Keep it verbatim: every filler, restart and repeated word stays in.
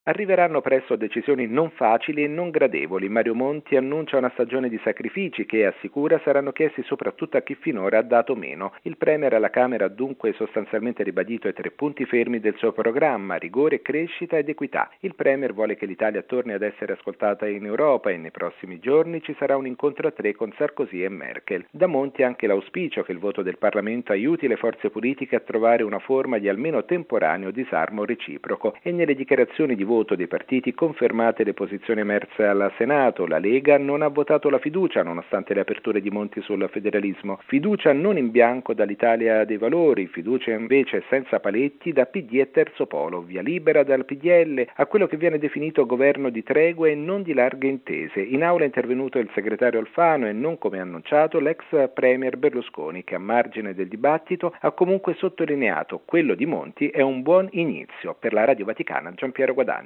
Arriveranno presto decisioni non facili e non gradevoli. Mario Monti annuncia una stagione di sacrifici che, assicura, saranno chiesti soprattutto a chi finora ha dato meno. Il Premier alla Camera ha dunque sostanzialmente ribadito i tre punti fermi del suo programma: rigore, crescita ed equità. Il Premier vuole che l'Italia torni ad essere ascoltata in Europa e nei prossimi giorni ci sarà un incontro a tre con Sarkozy e Merkel. Da Monti anche l'auspicio che il voto del Parlamento aiuti le forze politiche a trovare una forma di almeno temporaneo disarmo reciproco, e nelle dichiarazioni di voto dei partiti confermate le posizioni emerse al Senato. La Lega non ha votato la fiducia nonostante le aperture di Monti sul federalismo. Fiducia non in bianco dall'Italia dei Valori, fiducia invece senza paletti da P D e Terzo Polo, via libera dal P D L a quello che viene definito governo di tregue e non di larghe intese. In aula è intervenuto il segretario Alfano e non, come annunciato, l'ex premier Berlusconi, che a margine del dibattito ha comunque sottolineato: quello di Monti è un buon inizio. Per la Radio Vaticana, Giampiero Guadagni.